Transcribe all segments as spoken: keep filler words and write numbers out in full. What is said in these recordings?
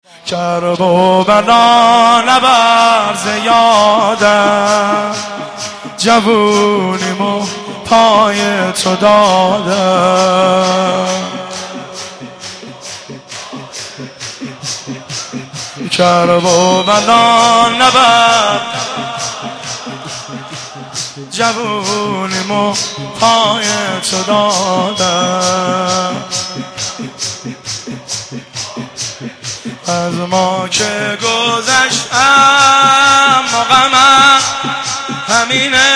کرب و بلا نبر زیادم، جوونیمو پای تو دادم. کرب و بلا نبر جوونیمو پای تو دادم. از ما که گذشتم غمم همینه،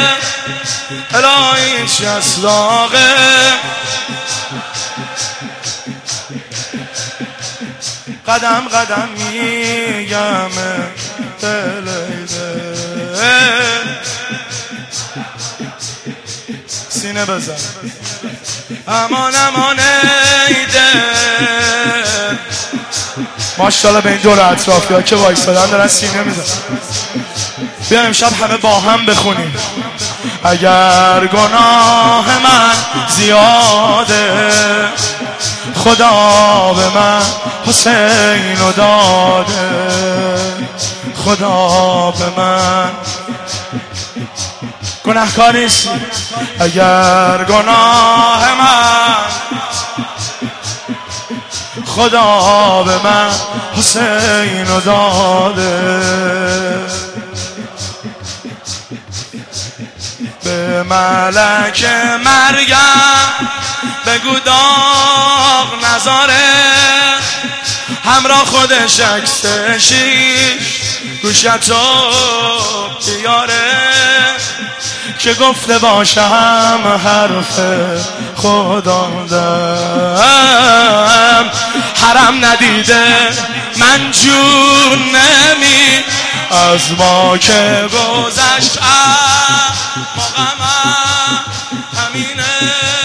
الهی چیست داغه. قدم قدم میگم دلیده، سینه بزن امان امان ایده. ماشاءالله به این دور اطرافی ها که وایسادن دارن سینه میزن. بیا امشب همه با هم بخونیم. اگر گناه من زیاده، خدا به من حسین رو داده. خدا به من گناهکار نیستی. اگر گناه من خدا به من حسین رو داده. به ملک مرگم بگو داغ نذاره، همراه خودش عکس شیش گوشتو بیاره، که گفته باشم حرف خدا دم. حرم ندیده من جون نمی، از ما که گذشتم غمم همینه،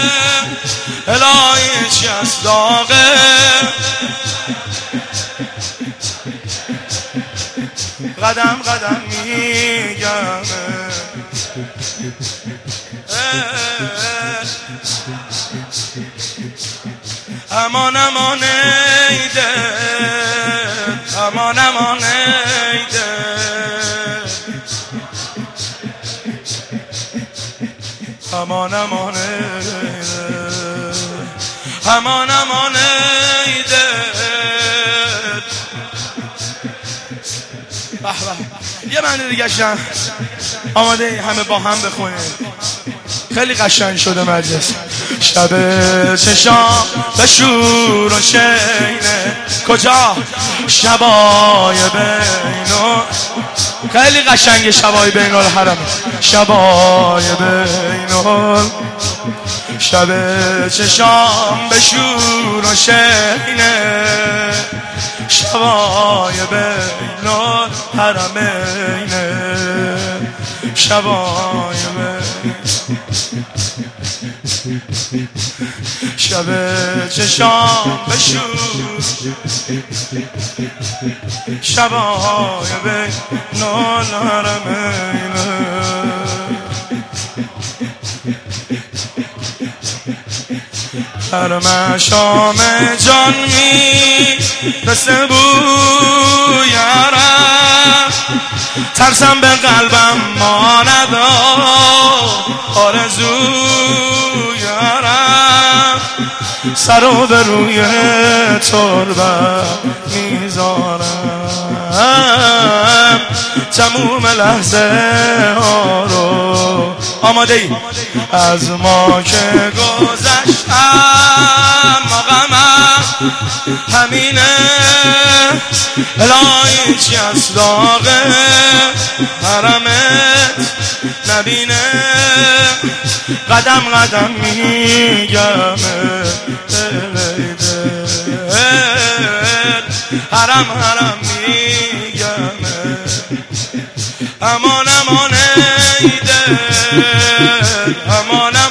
الهی چیست داغه. قدم قدم میگم امان امان ایده، امان امان ایده. امان امان ایده، امان امان ایده. به به. یه معنی دیگه شن آماده همه با هم بخونیم. خیلی قشنگ شده مجلس. شب چشام به شور و شینه، کجا؟ شبای بینو. خیلی قشنگ شبای بین الحرم. شبای بینو، شب چشام به شور و شینه، شبای بین الحرمینه. شبای بین شب چشام به شور، شبای بین الحرمینه. هر مشام جان می رسه بوی عرق، ترسم به قلبم ماند آرزوی عرق. سر و به روی تربت میذارم، تموم لحظه ها رو. آماده ای؟ از ما که گذشتم غمم همینه، الهی چیست داغه. حرمت نبینه، قدم قدم میگم دلیده. حرم حرم میگم امان امان ایده، امان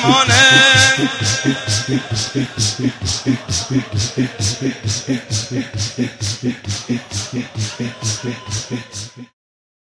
امان.